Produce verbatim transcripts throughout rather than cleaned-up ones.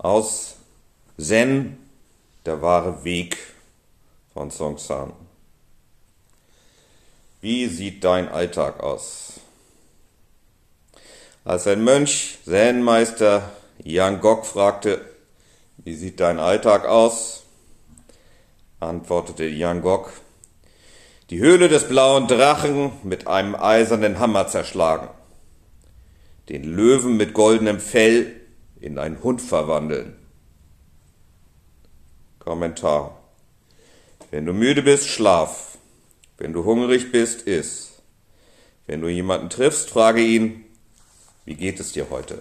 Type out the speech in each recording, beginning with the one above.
Aus Zen, der wahre Weg von Song San. Wie sieht dein Alltag aus? Als ein Mönch, Zen-Meister Yang Gok fragte, wie sieht dein Alltag aus? Antwortete Yang Gok, die Höhle des blauen Drachen mit einem eisernen Hammer zerschlagen, den Löwen mit goldenem Fell in einen Hund verwandeln. Kommentar: Wenn du müde bist, schlaf. Wenn du hungrig bist, iss. Wenn du jemanden triffst, frage ihn, wie geht es dir heute?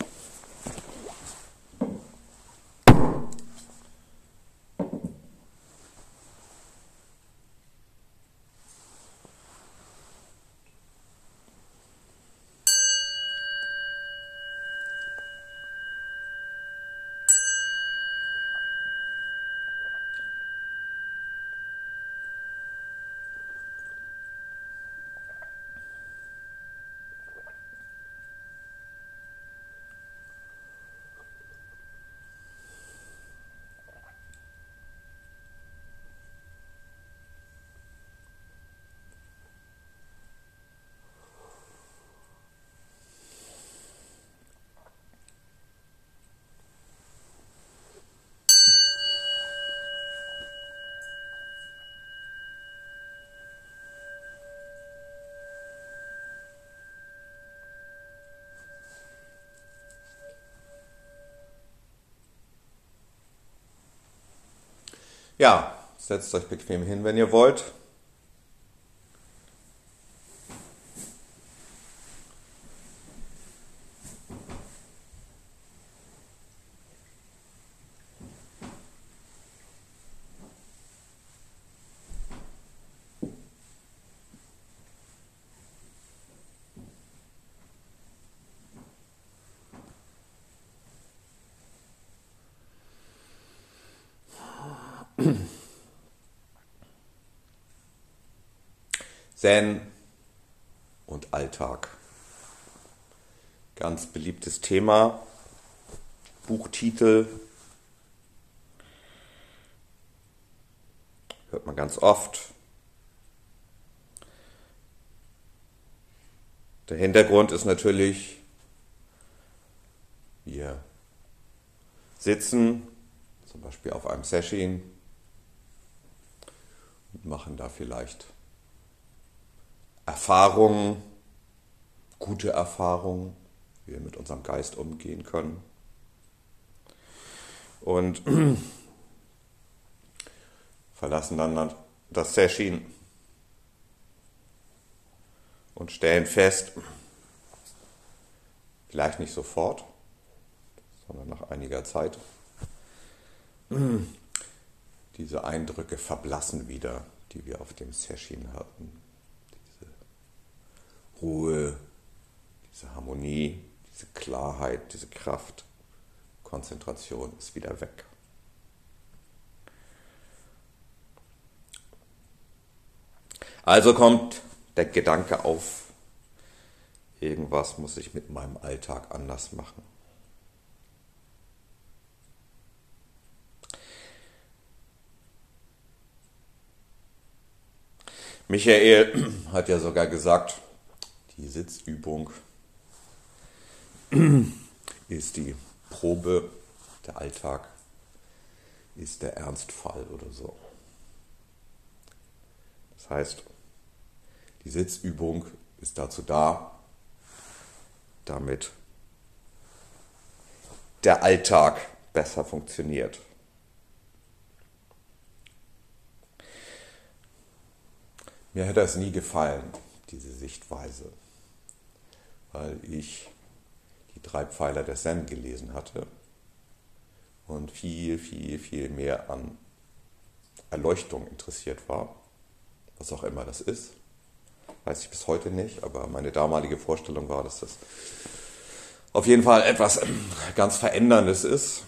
Ja, setzt euch bequem hin, wenn ihr wollt. Zen und Alltag. Ganz beliebtes Thema. Buchtitel. Hört man ganz oft. Der Hintergrund ist natürlich, wir sitzen zum Beispiel auf einem Sesshin und machen da vielleicht Erfahrungen, gute Erfahrungen, wie wir mit unserem Geist umgehen können. Und verlassen dann das Sesshin und stellen fest, vielleicht nicht sofort, sondern nach einiger Zeit, diese Eindrücke verblassen wieder, die wir auf dem Sesshin hatten. Ruhe, diese Harmonie, diese Klarheit, diese Kraft, Konzentration ist wieder weg. Also kommt der Gedanke auf, irgendwas muss ich mit meinem Alltag anders machen. Michael hat ja sogar gesagt, die Sitzübung ist die Probe, der Alltag ist der Ernstfall oder so. Das heißt, die Sitzübung ist dazu da, damit der Alltag besser funktioniert. Mir hätte es nie gefallen, diese Sichtweise, weil ich die drei Pfeiler des Zen gelesen hatte und viel, viel, viel mehr an Erleuchtung interessiert war, was auch immer das ist, weiß ich bis heute nicht, aber meine damalige Vorstellung war, dass das auf jeden Fall etwas ganz Veränderndes ist.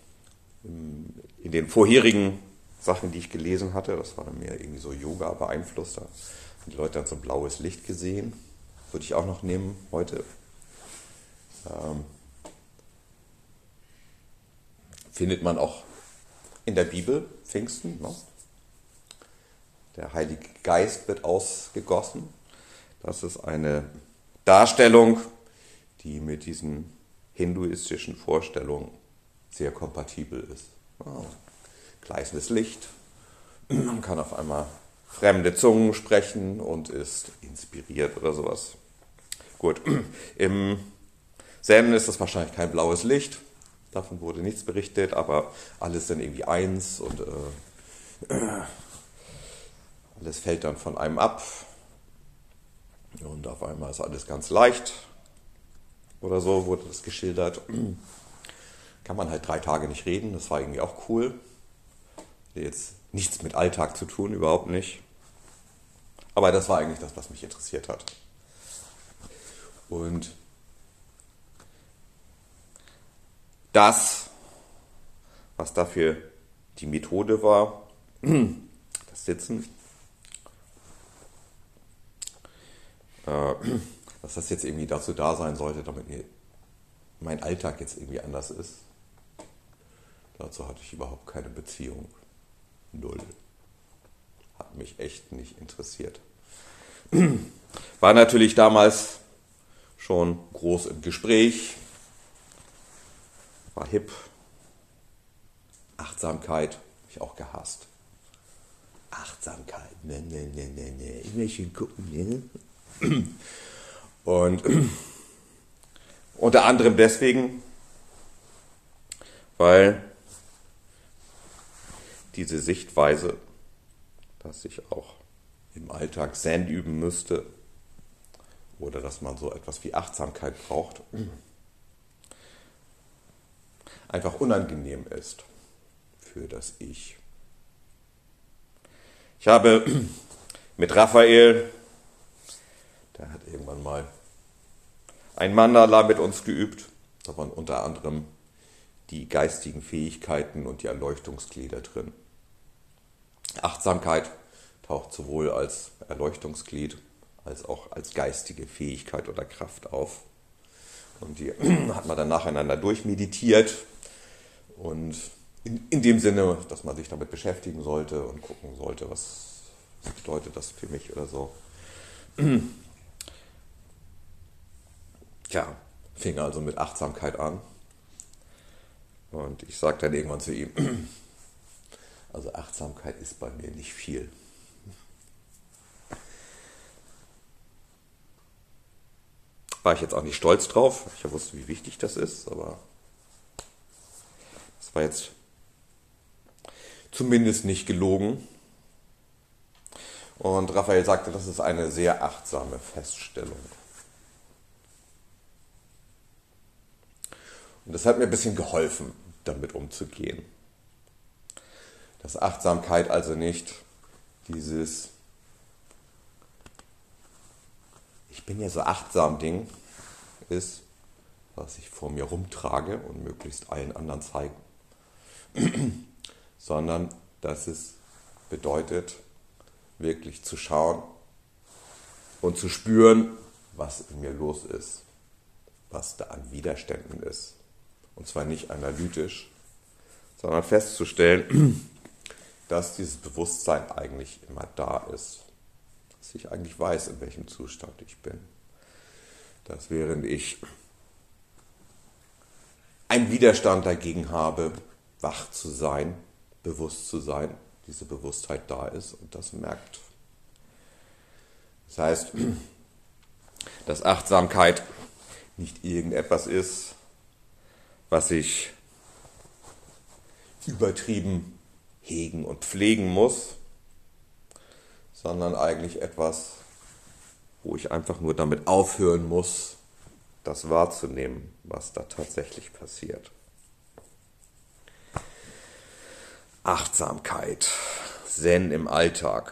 In den vorherigen Sachen, die ich gelesen hatte, das war dann mehr irgendwie so Yoga beeinflusst, da haben die Leute dann so blaues Licht gesehen, würde ich auch noch nehmen heute. Ähm findet man auch in der Bibel, Pfingsten. Ne? Der Heilige Geist wird ausgegossen. Das ist eine Darstellung, die mit diesen hinduistischen Vorstellungen sehr kompatibel ist. Oh, gleißendes Licht, man kann auf einmal fremde Zungen sprechen und ist inspiriert oder sowas. Gut, im Zen ist das wahrscheinlich kein blaues Licht, davon wurde nichts berichtet, aber alles dann irgendwie eins und äh, alles fällt dann von einem ab und auf einmal ist alles ganz leicht oder so, wurde das geschildert. Kann man halt drei Tage nicht reden, das war irgendwie auch cool. Jetzt nichts mit Alltag zu tun, überhaupt nicht. Aber das war eigentlich das, was mich interessiert hat. Und das, was dafür die Methode war, das Sitzen, äh, dass das jetzt irgendwie dazu da sein sollte, damit mir mein Alltag jetzt irgendwie anders ist. Dazu hatte ich überhaupt keine Beziehung. Null. Hat mich echt nicht interessiert. War natürlich damals schon groß im Gespräch. War hip. Achtsamkeit habe ich auch gehasst. Achtsamkeit, ne, ne, ne, ne, ne. Immer schön gucken, ne? Und unter anderem deswegen, weil diese Sichtweise, dass ich auch im Alltag Zen üben müsste oder dass man so etwas wie Achtsamkeit braucht, einfach unangenehm ist für das Ich. Ich habe mit Raphael, der hat irgendwann mal ein Mandala mit uns geübt, da waren unter anderem die geistigen Fähigkeiten und die Erleuchtungsglieder drin. Achtsamkeit taucht sowohl als Erleuchtungsglied als auch als geistige Fähigkeit oder Kraft auf. Und die hat man dann nacheinander durchmeditiert und in, in dem Sinne, dass man sich damit beschäftigen sollte und gucken sollte, was, was bedeutet das für mich oder so. Tja, fing also mit Achtsamkeit an. Und ich sagte dann irgendwann zu ihm, also Achtsamkeit ist bei mir nicht viel. War ich jetzt auch nicht stolz drauf. Ich wusste, wie wichtig das ist, aber das war jetzt zumindest nicht gelogen. Und Raphael sagte, das ist eine sehr achtsame Feststellung. Und das hat mir ein bisschen geholfen, damit umzugehen. Dass Achtsamkeit also nicht dieses Ich bin ja so achtsam Ding ist, was ich vor mir rumtrage und möglichst allen anderen zeige, sondern dass es bedeutet, wirklich zu schauen und zu spüren, was in mir los ist, was da an Widerständen ist. Und zwar nicht analytisch, sondern festzustellen, dass dieses Bewusstsein eigentlich immer da ist. Dass ich eigentlich weiß, in welchem Zustand ich bin. Dass während ich einen Widerstand dagegen habe, wach zu sein, bewusst zu sein, diese Bewusstheit da ist und das merkt. Das heißt, dass Achtsamkeit nicht irgendetwas ist, was ich übertrieben hegen und pflegen muss, sondern eigentlich etwas, wo ich einfach nur damit aufhören muss, das wahrzunehmen, was da tatsächlich passiert. Achtsamkeit, Zen im Alltag.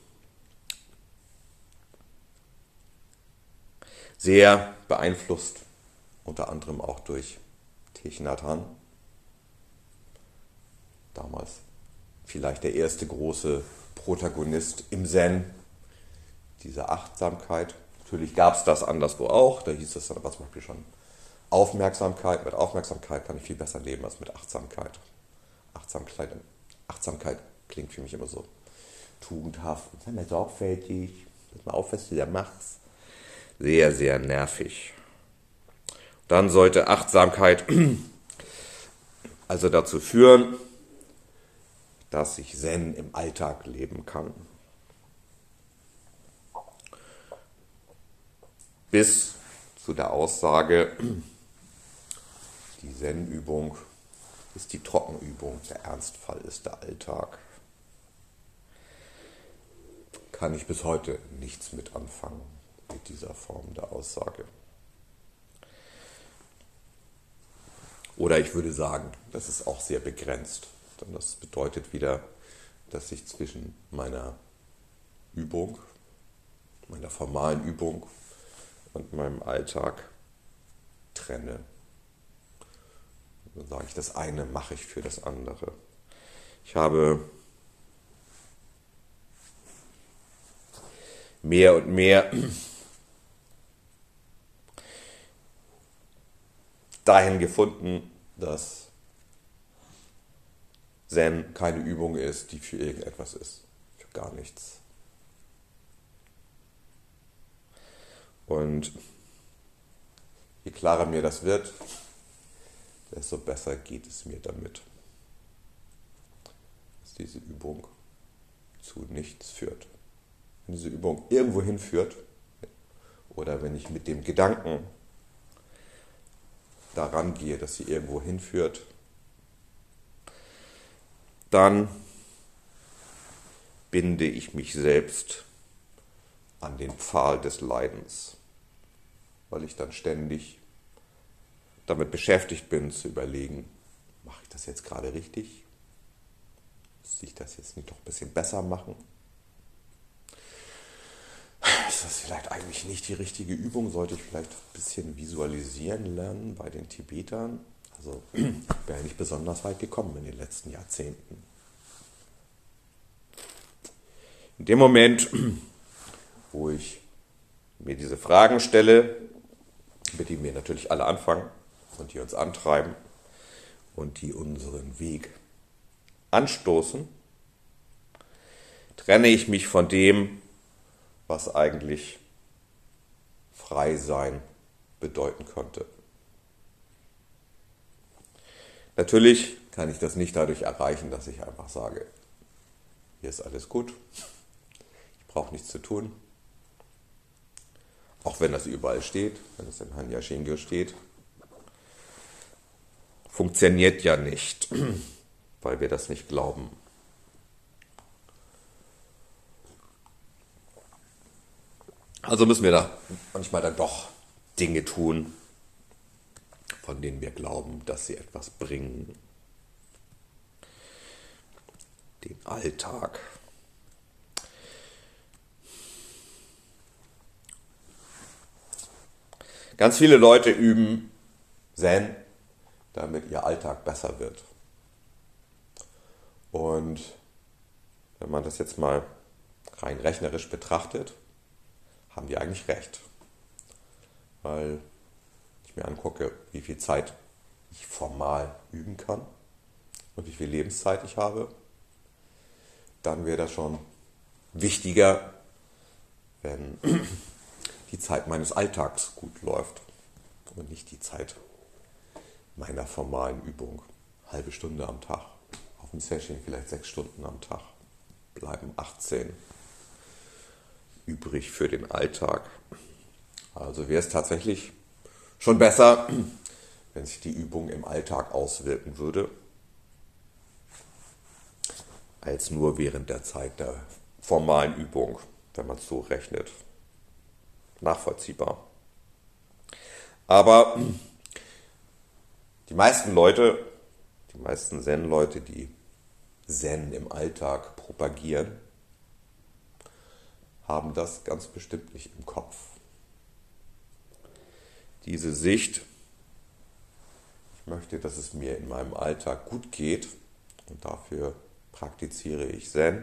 Sehr beeinflusst, unter anderem auch durch Thich Nhat Hanh. Damals vielleicht der erste große Protagonist im Zen, diese Achtsamkeit. Natürlich gab es das anderswo auch, da hieß es dann aber zum Beispiel schon Aufmerksamkeit. Mit Aufmerksamkeit kann ich viel besser leben als mit Achtsamkeit. Achtsamkeit, Achtsamkeit klingt für mich immer so tugendhaft. Sei mal sorgfältig, pass mal auf, was du da machst. Sehr, sehr nervig. Dann sollte Achtsamkeit also dazu führen, dass ich Zen im Alltag leben kann. Bis zu der Aussage, die Zen-Übung ist die Trockenübung, der Ernstfall ist der Alltag. Kann ich bis heute nichts mit anfangen, mit dieser Form der Aussage. Oder ich würde sagen, das ist auch sehr begrenzt. Denn das bedeutet wieder, dass ich zwischen meiner Übung, meiner formalen Übung und meinem Alltag trenne. Dann sage ich, das eine mache ich für das andere. Ich habe mehr und mehr dahin gefunden, dass Zen keine Übung ist, die für irgendetwas ist. Für gar nichts. Und je klarer mir das wird, desto besser geht es mir damit, dass diese Übung zu nichts führt. Wenn diese Übung irgendwo hinführt, oder wenn ich mit dem Gedanken daran gehe, dass sie irgendwo hinführt, dann binde ich mich selbst an den Pfahl des Leidens, weil ich dann ständig damit beschäftigt bin, zu überlegen, mache ich das jetzt gerade richtig? Müsste ich das jetzt nicht doch ein bisschen besser machen? Ist das vielleicht eigentlich nicht die richtige Übung? Sollte ich vielleicht ein bisschen visualisieren lernen bei den Tibetern? Also ich bin ja nicht besonders weit gekommen in den letzten Jahrzehnten. In dem Moment, wo ich mir diese Fragen stelle, mit denen wir natürlich alle anfangen und die uns antreiben und die unseren Weg anstoßen, trenne ich mich von dem, was eigentlich frei sein bedeuten könnte. Natürlich kann ich das nicht dadurch erreichen, dass ich einfach sage, hier ist alles gut, ich brauche nichts zu tun. Auch wenn das überall steht, wenn es in Hanya Shingyo steht, funktioniert ja nicht, weil wir das nicht glauben. Also müssen wir da manchmal dann doch Dinge tun, von denen wir glauben, dass sie etwas bringen. Den Alltag. Ganz viele Leute üben Zen, damit ihr Alltag besser wird. Und wenn man das jetzt mal rein rechnerisch betrachtet, haben die eigentlich recht. Weil ich mir angucke, wie viel Zeit ich formal üben kann und wie viel Lebenszeit ich habe, dann wäre das schon wichtiger, wenn die Zeit meines Alltags gut läuft und nicht die Zeit meiner formalen Übung. Halbe Stunde am Tag, auf dem Session vielleicht sechs Stunden am Tag, bleiben achtzehn übrig für den Alltag. Also wäre es tatsächlich schon besser, wenn sich die Übung im Alltag auswirken würde, als nur während der Zeit der formalen Übung, wenn man es so rechnet. Nachvollziehbar. Aber die meisten Leute, die meisten Zen-Leute, die Zen im Alltag propagieren, haben das ganz bestimmt nicht im Kopf. Diese Sicht, ich möchte, dass es mir in meinem Alltag gut geht und dafür praktiziere ich Zen,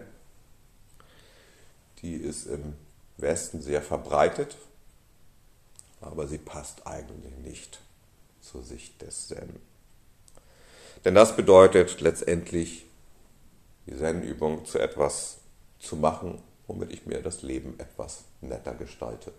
die ist im Westen sehr verbreitet, aber sie passt eigentlich nicht zur Sicht des Zen. Denn das bedeutet letztendlich, die Zen-Übung zu etwas zu machen, womit ich mir das Leben etwas netter gestalte.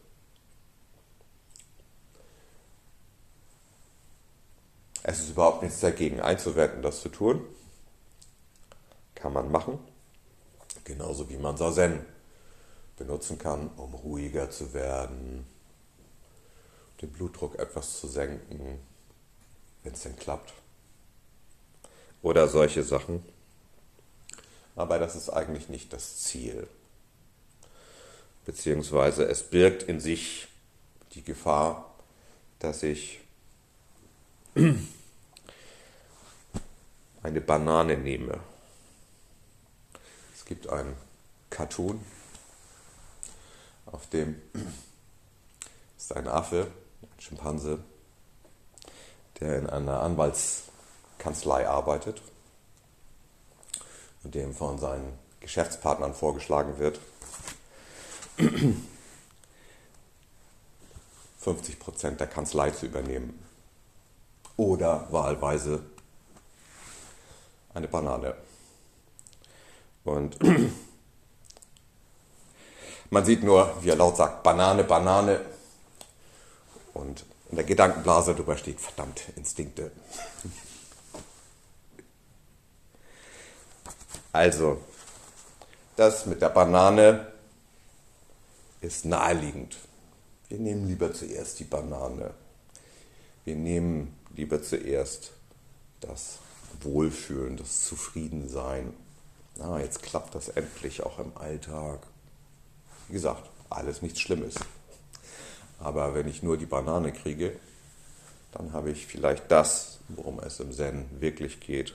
Es ist überhaupt nichts dagegen einzuwenden, das zu tun. Kann man machen. Genauso wie man Zazen benutzen kann, um ruhiger zu werden, den Blutdruck etwas zu senken, wenn es denn klappt. Oder solche Sachen. Aber das ist eigentlich nicht das Ziel. Beziehungsweise es birgt in sich die Gefahr, dass ich eine Banane nehme. Es gibt einen Cartoon, auf dem ist ein Affe, ein Schimpanse, der in einer Anwaltskanzlei arbeitet und dem von seinen Geschäftspartnern vorgeschlagen wird, fünfzig Prozent der Kanzlei zu übernehmen oder wahlweise eine Banane. Und man sieht nur, wie er laut sagt, Banane, Banane. Und in der Gedankenblase drüber steht, verdammt, Instinkte. Also, das mit der Banane ist naheliegend. Wir nehmen lieber zuerst die Banane. Wir nehmen lieber zuerst das Wohlfühlen, das Zufriedensein. Na, jetzt klappt das endlich auch im Alltag. Wie gesagt, alles nichts Schlimmes. Aber wenn ich nur die Banane kriege, dann habe ich vielleicht das, worum es im Zen wirklich geht,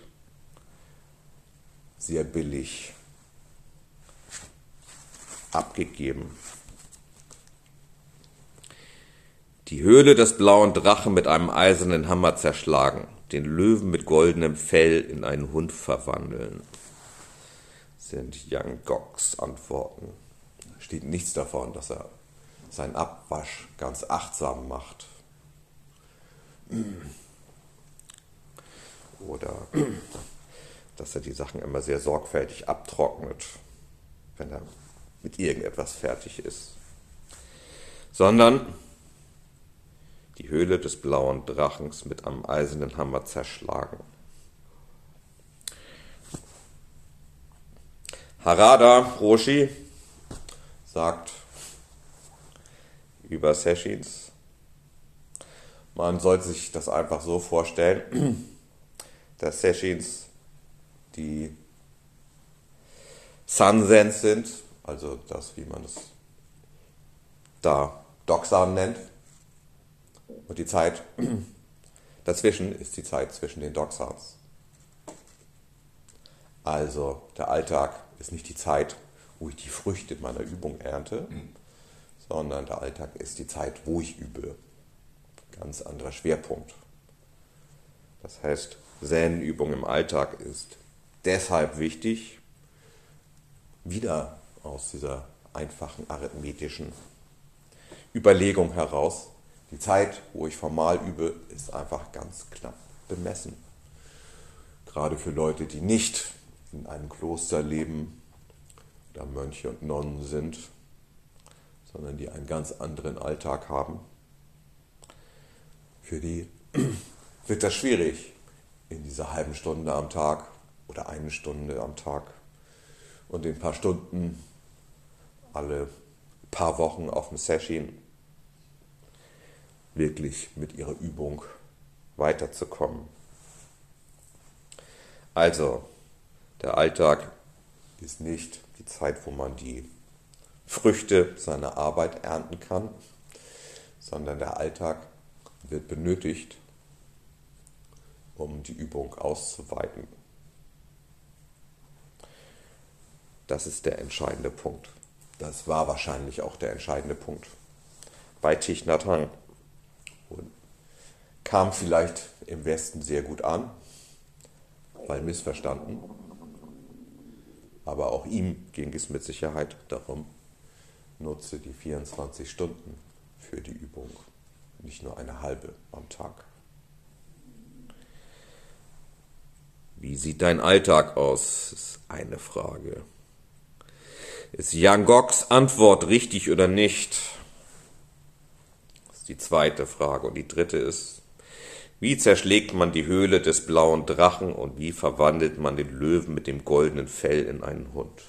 sehr billig abgegeben. Die Höhle des blauen Drachen mit einem eisernen Hammer zerschlagen, den Löwen mit goldenem Fell in einen Hund verwandeln, sind Yang Goks Antworten. Da steht nichts davon, dass er seinen Abwasch ganz achtsam macht. Oder dass er die Sachen immer sehr sorgfältig abtrocknet, wenn er mit irgendetwas fertig ist. Sondern die Höhle des blauen Drachens mit einem eisernen Hammer zerschlagen. Harada Roshi sagt über Sesshins, man sollte sich das einfach so vorstellen, dass Sesshins die Sanzens sind, also das, wie man es da Doksan nennt. Und die Zeit dazwischen ist die Zeit zwischen den Doksans. Also der Alltag ist nicht die Zeit, wo ich die Früchte meiner Übung ernte, sondern der Alltag ist die Zeit, wo ich übe. Ganz anderer Schwerpunkt. Das heißt, Zen-Übung im Alltag ist deshalb wichtig, wieder aus dieser einfachen arithmetischen Überlegung heraus. Die Zeit, wo ich formal übe, ist einfach ganz knapp bemessen. Gerade für Leute, die nicht in einem Kloster leben oder Mönche und Nonnen sind, sondern die einen ganz anderen Alltag haben. Für die wird das schwierig, in dieser halben Stunde am Tag oder eine Stunde am Tag und in ein paar Stunden alle paar Wochen auf dem Sesshin wirklich mit ihrer Übung weiterzukommen. Also, der Alltag ist nicht die Zeit, wo man die Früchte seiner Arbeit ernten kann, sondern der Alltag wird benötigt, um die Übung auszuweiten. Das ist der entscheidende Punkt. Das war wahrscheinlich auch der entscheidende Punkt bei Thich Nhat Hanh. Und kam vielleicht im Westen sehr gut an, weil missverstanden. Aber auch ihm ging es mit Sicherheit darum, nutze die vierundzwanzig Stunden für die Übung, nicht nur eine halbe am Tag. Wie sieht dein Alltag aus? Das ist eine Frage. Ist Jan Gogs Antwort richtig oder nicht? Das ist die zweite Frage. Und die dritte ist, wie zerschlägt man die Höhle des blauen Drachen und wie verwandelt man den Löwen mit dem goldenen Fell in einen Hund?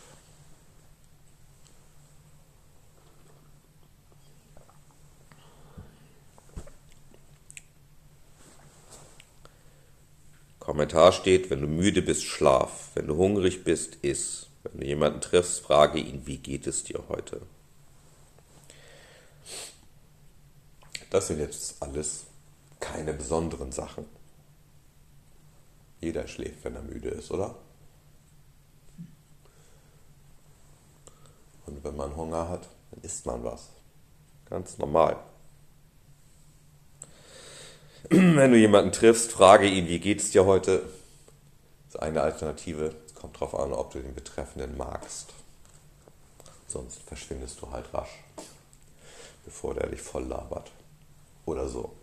Kommentar steht, wenn du müde bist, schlaf. Wenn du hungrig bist, iss. Wenn du jemanden triffst, frage ihn, wie geht es dir heute? Das sind jetzt alles keine besonderen Sachen. Jeder schläft, wenn er müde ist, oder? Und wenn man Hunger hat, dann isst man was. Ganz normal. Wenn du jemanden triffst, frage ihn, wie geht es dir heute? Das ist eine Alternative. Es kommt darauf an, ob du den Betreffenden magst. Sonst verschwindest du halt rasch, bevor der dich voll labert. Oder so.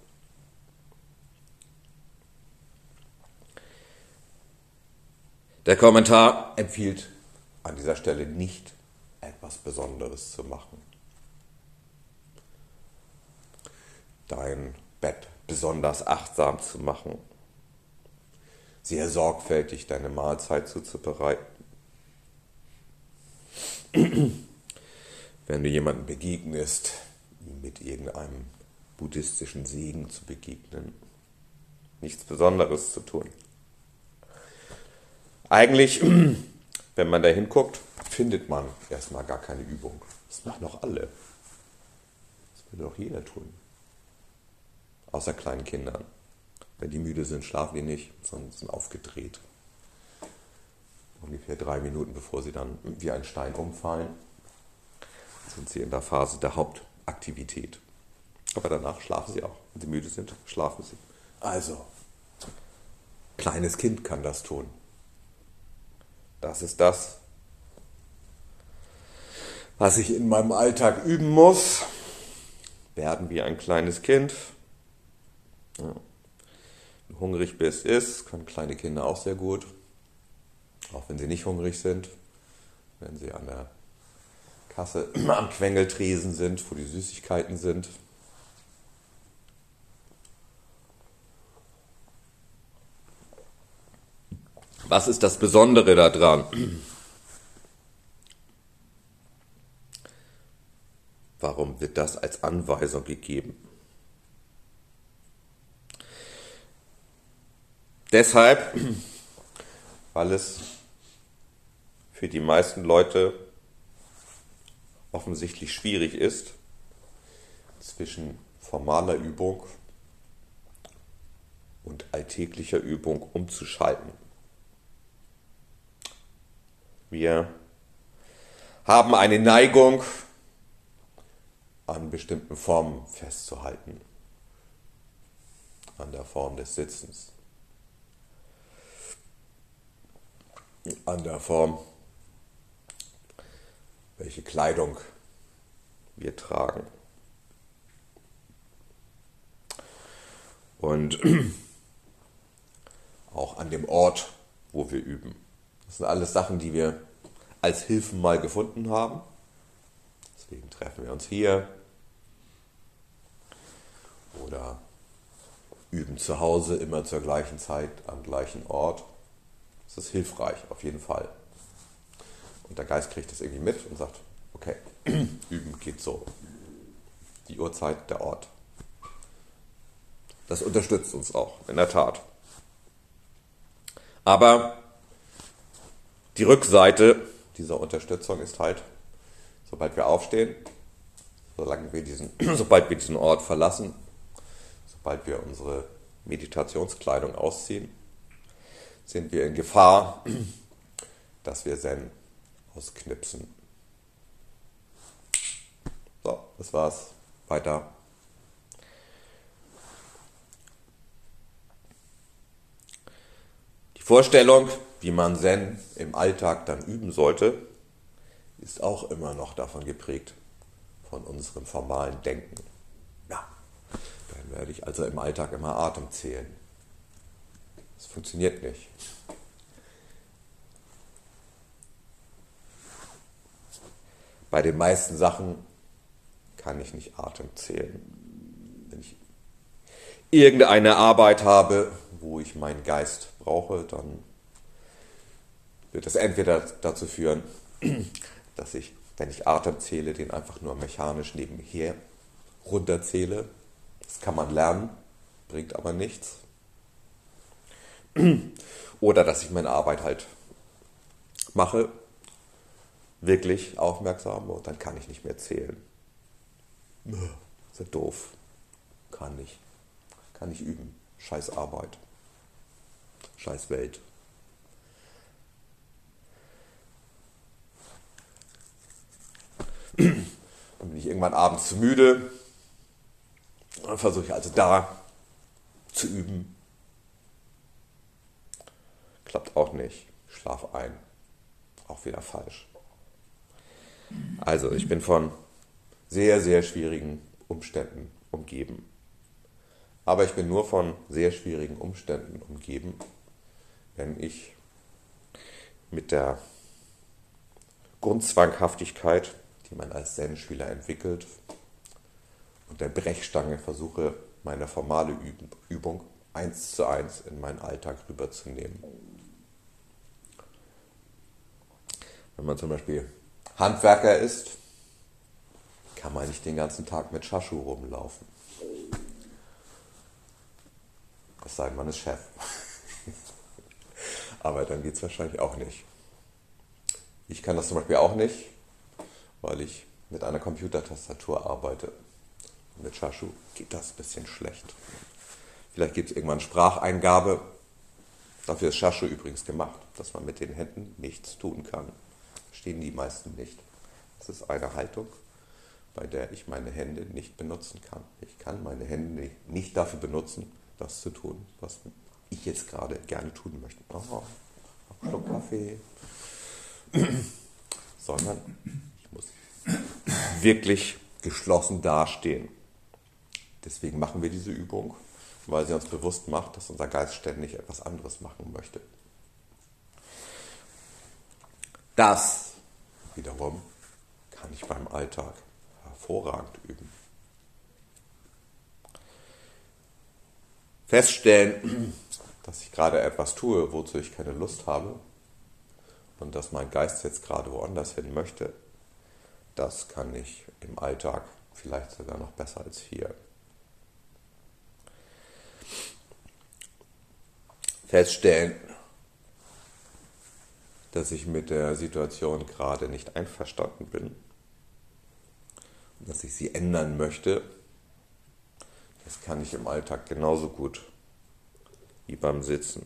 Der Kommentar Empfiehlt an dieser Stelle nicht, etwas Besonderes zu machen. Dein Bett besonders achtsam zu machen. sehr sorgfältig deine Mahlzeit zuzubereiten. Wenn du jemandem begegnest, ihm mit irgendeinem buddhistischen Segen zu begegnen. Nichts Besonderes zu tun. Eigentlich, wenn man da hinguckt, findet man erstmal gar keine Übung. Das machen doch alle. Das würde doch jeder tun. Außer kleinen Kindern. Wenn die müde sind, schlafen die nicht, sondern sind aufgedreht. Ungefähr drei Minuten bevor sie dann wie ein Stein umfallen, sind sie in der Phase der Hauptaktivität. Aber danach schlafen sie auch. Wenn sie müde sind, schlafen sie. Also, kleines Kind kann das tun. das ist das, Was ich in meinem Alltag üben muss, werden wie ein kleines Kind. Ja. Wenn du hungrig bist, iss. können kleine Kinder auch sehr gut. Auch wenn sie nicht hungrig sind. Wenn sie an der Kasse am Quengeltresen sind, wo die Süßigkeiten sind. Was ist das Besondere daran? Warum wird das als Anweisung gegeben? Deshalb, weil es für die meisten Leute offensichtlich schwierig ist, Zwischen formaler Übung und alltäglicher Übung umzuschalten. Wir haben eine Neigung, an bestimmten Formen festzuhalten. An der Form des Sitzens. An der Form, welche Kleidung wir tragen. Und auch an dem Ort, wo wir üben. Das sind alles Sachen, die wir als Hilfen mal gefunden haben. Deswegen treffen wir uns hier oder üben zu Hause immer zur gleichen Zeit am gleichen Ort. Das ist hilfreich, auf jeden Fall. Und der Geist kriegt das irgendwie mit und sagt, okay, üben geht so. Die Uhrzeit, der Ort. das unterstützt uns auch, in der Tat. Aber die Rückseite Dieser Unterstützung ist halt, sobald wir aufstehen, solange wir diesen, sobald wir diesen Ort verlassen, sobald wir unsere Meditationskleidung ausziehen, sind wir in Gefahr, dass wir Zen ausknipsen. So, das war's. Weiter. die Vorstellung, Wie man Zen im Alltag dann üben sollte, ist auch immer noch davon geprägt, von unserem formalen Denken. Ja, dann werde ich also im Alltag immer Atem zählen. Das funktioniert nicht. bei den meisten Sachen kann ich nicht Atem zählen. Wenn ich irgendeine Arbeit habe, wo ich meinen Geist brauche, dann wird das entweder dazu führen, dass ich, wenn ich Atem zähle, den einfach nur mechanisch nebenher runterzähle. Das kann man lernen, bringt aber nichts. Oder dass ich meine Arbeit halt mache, wirklich aufmerksam, und dann kann ich nicht mehr zählen. Das ist ja doof. Kann nicht. Kann nicht üben. Scheiß Arbeit. Scheiß Welt. Dann bin ich irgendwann abends zu müde. Dann versuche ich also da zu üben. Klappt auch nicht. Ich schlafe ein. Auch wieder falsch. Also ich bin von sehr, sehr schwierigen Umständen umgeben. Aber ich bin nur von sehr schwierigen Umständen umgeben, wenn ich mit der Grundzwanghaftigkeit, die man als Zen-Schüler entwickelt, und der Brechstange versuche, meine formale Übung eins zu eins in meinen Alltag rüberzunehmen. Wenn man zum Beispiel Handwerker ist, kann man nicht den ganzen Tag mit Shashu rumlaufen. Es sei denn, man ist Chef. Aber dann geht es wahrscheinlich auch nicht. Ich kann das zum Beispiel auch nicht, weil ich mit einer Computertastatur arbeite. Mit Shashu geht das ein bisschen schlecht. Vielleicht gibt es irgendwann Spracheingabe. Dafür ist Shashu übrigens gemacht, dass man mit den Händen nichts tun kann. Verstehen die meisten nicht. Das ist eine Haltung, bei der ich meine Hände nicht benutzen kann. Ich kann meine Hände nicht dafür benutzen, das zu tun, was ich jetzt gerade gerne tun möchte. Oh, ein Schluck Kaffee. Sondern ich muss wirklich geschlossen dastehen. Deswegen machen wir diese Übung, weil sie uns bewusst macht, dass unser Geist ständig etwas anderes machen möchte. Das wiederum kann ich beim Alltag hervorragend üben. Feststellen, dass ich gerade etwas tue, wozu ich keine Lust habe und dass mein Geist jetzt gerade woanders hin möchte, das kann ich im Alltag vielleicht sogar noch besser als hier. Feststellen, dass ich mit der Situation gerade nicht einverstanden bin, dass ich sie ändern möchte, das kann ich im Alltag genauso gut wie beim Sitzen.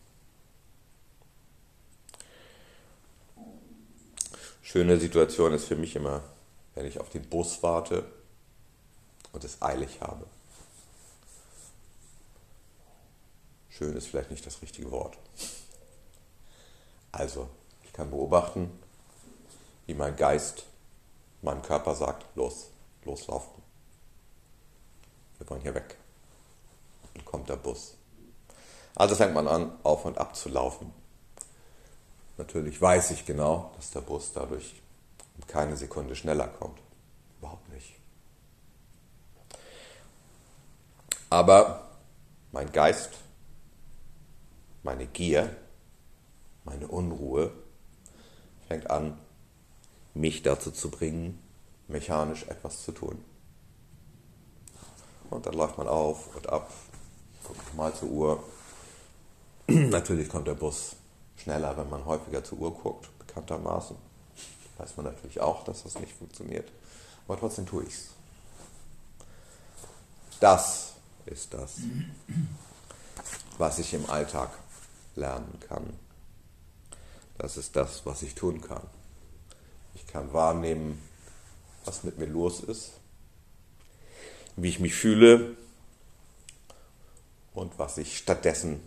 Schöne Situation ist für mich immer, wenn ich auf den Bus warte und es eilig habe. Schön ist vielleicht nicht das richtige Wort. Also, ich kann beobachten, wie mein Geist meinem Körper sagt, los, loslaufen. Wir wollen hier weg. Dann kommt der Bus. Also fängt man an, auf und ab zu laufen. Natürlich weiß ich genau, dass der Bus dadurch keine Sekunde schneller kommt. Überhaupt nicht. Aber mein Geist, meine Gier, meine Unruhe fängt an, mich dazu zu bringen, mechanisch etwas zu tun. Und dann läuft man auf und ab, guckt mal zur Uhr. Natürlich kommt der Bus schneller, wenn man häufiger zur Uhr guckt, bekanntermaßen. Weiß man natürlich auch, dass das nicht funktioniert. Aber trotzdem tue ich es. Das ist das, was ich im Alltag lernen kann. Das ist das, was ich tun kann. Ich kann wahrnehmen, was mit mir los ist, wie ich mich fühle und was ich stattdessen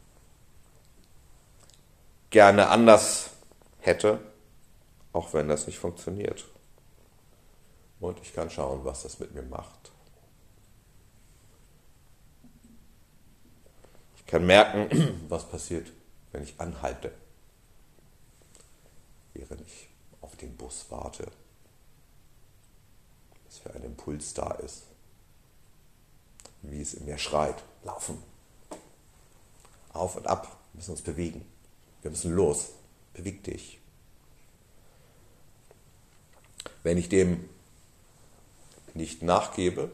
gerne anders hätte, auch wenn das nicht funktioniert. Und ich kann schauen, was das mit mir macht. Ich kann merken, was passiert, wenn ich anhalte, während ich auf den Bus warte. was für ein Impuls da ist, wie es in mir schreit. Laufen. Auf und ab. Wir müssen uns bewegen. Wir müssen los. Beweg dich. Wenn ich dem nicht nachgebe,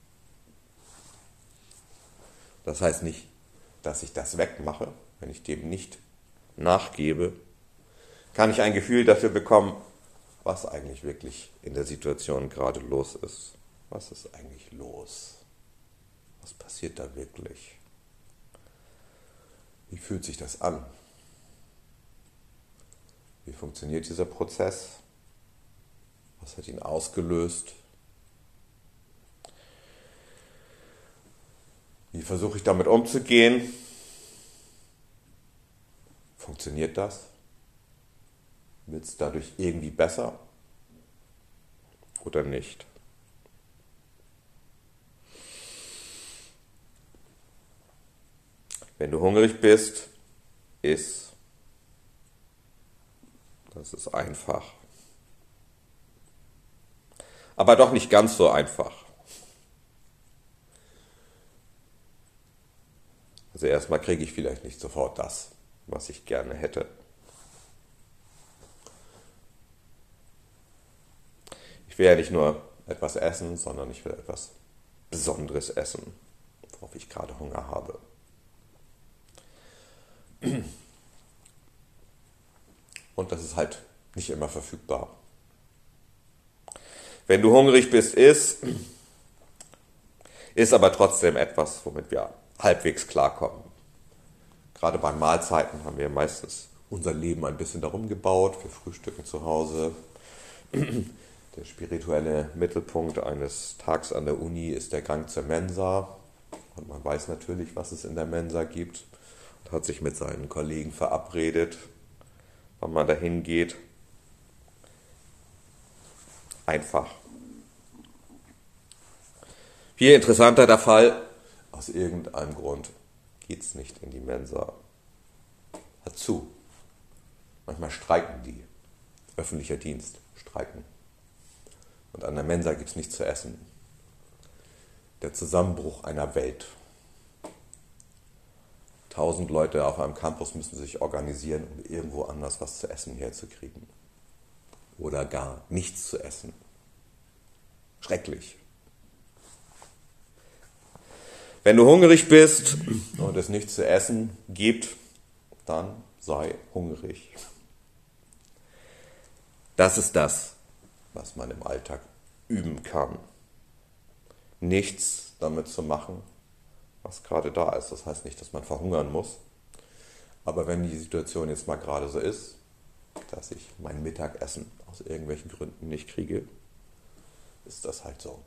das heißt nicht, dass ich das wegmache, wenn ich dem nicht nachgebe, kann ich ein Gefühl dafür bekommen, was eigentlich wirklich in der Situation gerade los ist. Was ist eigentlich los? Was passiert da wirklich? Wie fühlt sich das an? Wie funktioniert dieser Prozess? Was hat ihn ausgelöst? Wie versuche ich damit umzugehen? Funktioniert das? Wird es dadurch irgendwie besser oder nicht? Wenn du hungrig bist, iss. Das ist einfach. Aber doch nicht ganz so einfach. Also erstmal kriege ich vielleicht nicht sofort das, was ich gerne hätte. Ich will ja nicht nur etwas essen, sondern ich will etwas Besonderes essen, worauf ich gerade Hunger habe. Und das ist halt nicht immer verfügbar. Wenn du hungrig bist, iss, ist aber trotzdem etwas, womit wir halbwegs klarkommen. Gerade bei Mahlzeiten haben wir meistens unser Leben ein bisschen darum gebaut. Wir frühstücken zu Hause. Der spirituelle Mittelpunkt eines Tags an der Uni ist der Gang zur Mensa. Und man weiß natürlich, was es in der Mensa gibt. Und hat sich mit seinen Kollegen verabredet, wann man dahin geht. Einfach. Viel interessanter der Fall, aus irgendeinem Grund geht es nicht in die Mensa. Hat zu. Manchmal streiken die. Öffentlicher Dienst, streiken. Und an der Mensa gibt es nichts zu essen. Der Zusammenbruch einer Welt. Tausend Leute auf einem Campus müssen sich organisieren, um irgendwo anders was zu essen herzukriegen. Oder gar nichts zu essen. Schrecklich. Wenn du hungrig bist und es nichts zu essen gibt, dann sei hungrig. Das ist das, was man im Alltag üben kann. Nichts damit zu machen, was gerade da ist. Das heißt nicht, dass man verhungern muss. Aber wenn die Situation jetzt mal gerade so ist, dass ich mein Mittagessen aus irgendwelchen Gründen nicht kriege, ist das halt so.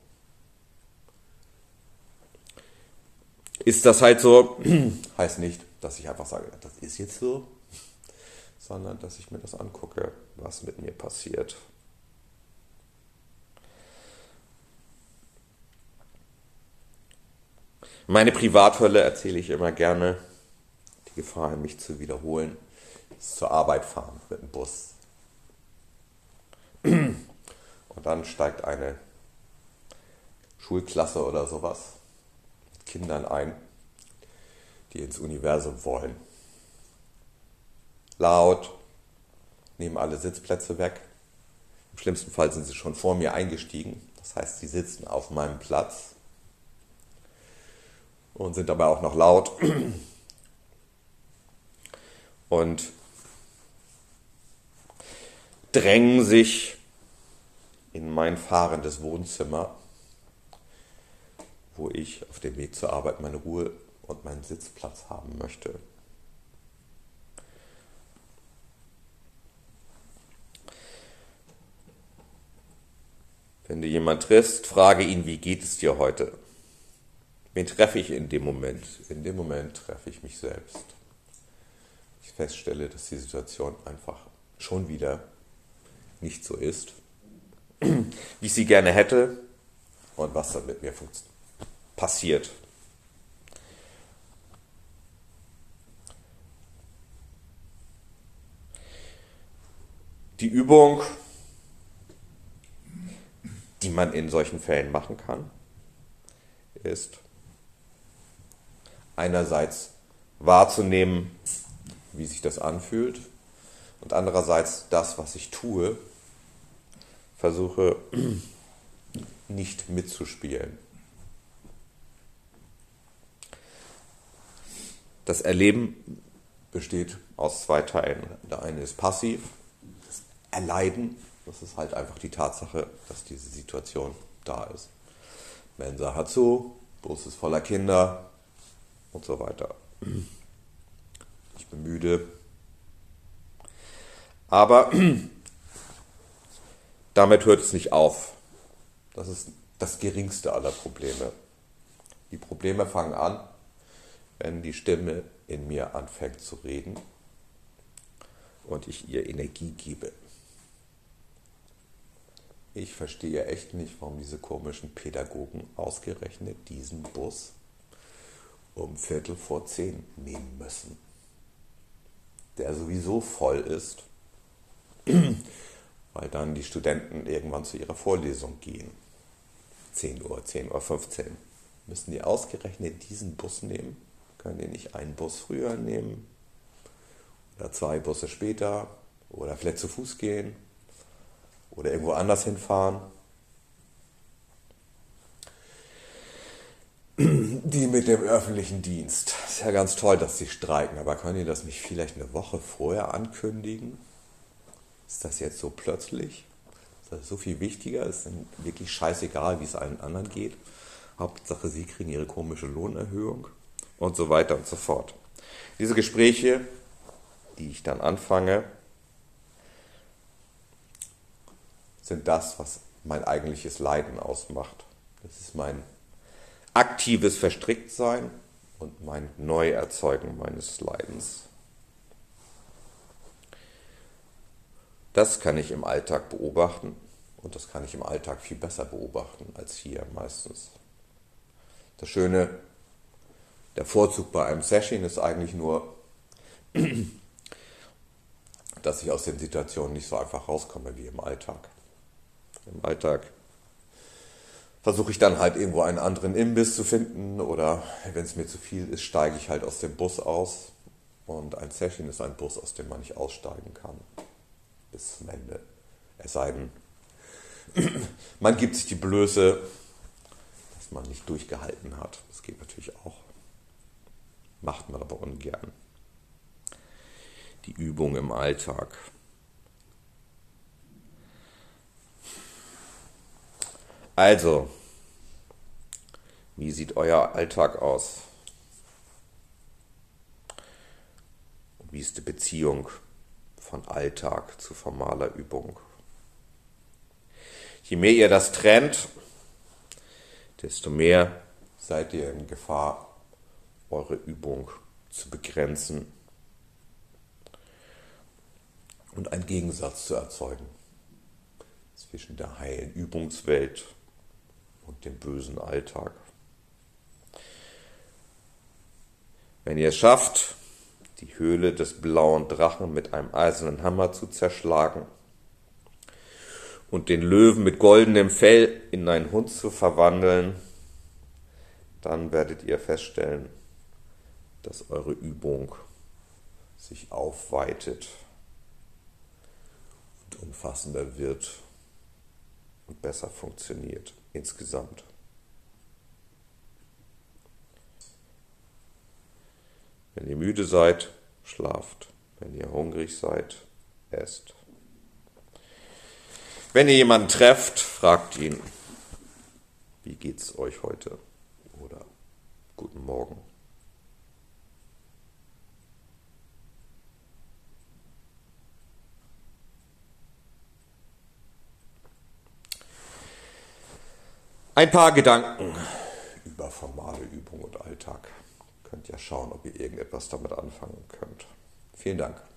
Ist das halt so, heißt nicht, dass ich einfach sage, das ist jetzt so, sondern dass ich mir das angucke, was mit mir passiert. Meine Privathölle erzähle ich immer gerne. Die Gefahr, mich zu wiederholen, ist zur Arbeit fahren mit dem Bus. Und dann steigt eine Schulklasse oder sowas mit Kindern ein, die ins Universum wollen. Laut, nehmen alle Sitzplätze weg. Im schlimmsten Fall sind sie schon vor mir eingestiegen. Das heißt, sie sitzen auf meinem Platz und sind dabei auch noch laut und drängen sich in mein fahrendes Wohnzimmer, wo ich auf dem Weg zur Arbeit meine Ruhe und meinen Sitzplatz haben möchte. Wenn du jemanden triffst, frage ihn, wie geht es dir heute? Wen treffe ich in dem Moment? In dem Moment treffe ich mich selbst. Ich feststelle, dass die Situation einfach schon wieder nicht so ist, wie ich sie gerne hätte und was dann mit mir passiert. Die Übung, die man in solchen Fällen machen kann, ist einerseits wahrzunehmen, wie sich das anfühlt, und andererseits das, was ich tue, versuche nicht mitzuspielen. Das Erleben besteht aus zwei Teilen. Der eine ist passiv, das Erleiden, das ist halt einfach die Tatsache, dass diese Situation da ist. Mensa hat zu, Bus ist voller Kinder und so weiter. Ich bin müde. Aber damit hört es nicht auf. Das ist das geringste aller Probleme. Die Probleme fangen an, wenn die Stimme in mir anfängt zu reden und ich ihr Energie gebe. Ich verstehe echt nicht, warum diese komischen Pädagogen ausgerechnet diesen Bus um Viertel vor zehn nehmen müssen. Der sowieso voll ist, weil dann die Studenten irgendwann zu ihrer Vorlesung gehen. zehn Uhr, zehn Uhr fünfzehn. Müssen die ausgerechnet diesen Bus nehmen? Können die nicht einen Bus früher nehmen? Oder zwei Busse später? Oder vielleicht zu Fuß gehen? Oder irgendwo anders hinfahren? Die mit dem öffentlichen Dienst. Ist ja ganz toll, dass sie streiken, aber können die das nicht vielleicht eine Woche vorher ankündigen? Ist das jetzt so plötzlich? Ist das so viel wichtiger? Ist dann wirklich scheißegal, wie es allen anderen geht? Hauptsache, sie kriegen ihre komische Lohnerhöhung und so weiter und so fort. Diese Gespräche, die ich dann anfange, sind das, was mein eigentliches Leiden ausmacht. Das ist mein aktives Verstricktsein und mein Neuerzeugen meines Leidens. Das kann ich im Alltag beobachten und das kann ich im Alltag viel besser beobachten als hier meistens. Das Schöne, der Vorzug bei einem Session ist eigentlich nur, dass ich aus den Situationen nicht so einfach rauskomme wie im Alltag. Im Alltag versuche ich dann halt irgendwo einen anderen Imbiss zu finden oder wenn es mir zu viel ist, steige ich halt aus dem Bus aus und ein Session ist ein Bus, aus dem man nicht aussteigen kann. Bis zum Ende. Es sei denn, man gibt sich die Blöße, dass man nicht durchgehalten hat. Das geht natürlich auch. Macht man aber ungern. Die Übung im Alltag. Also, wie sieht euer Alltag aus? Und wie ist die Beziehung von Alltag zu formaler Übung? Je mehr ihr das trennt, desto mehr seid ihr in Gefahr, eure Übung zu begrenzen und einen Gegensatz zu erzeugen zwischen der heilen Übungswelt und dem bösen Alltag. Wenn ihr es schafft, die Höhle des blauen Drachen mit einem eisernen Hammer zu zerschlagen und den Löwen mit goldenem Fell in einen Hund zu verwandeln, dann werdet ihr feststellen, dass eure Übung sich aufweitet und umfassender wird und besser funktioniert insgesamt. Wenn ihr müde seid, schlaft. Wenn ihr hungrig seid, esst. Wenn ihr jemanden trefft, fragt ihn, wie geht's euch heute? Oder guten Morgen. Ein paar Gedanken über formale Übung und Alltag. Könnt ja schauen, ob ihr irgendetwas damit anfangen könnt. Vielen Dank.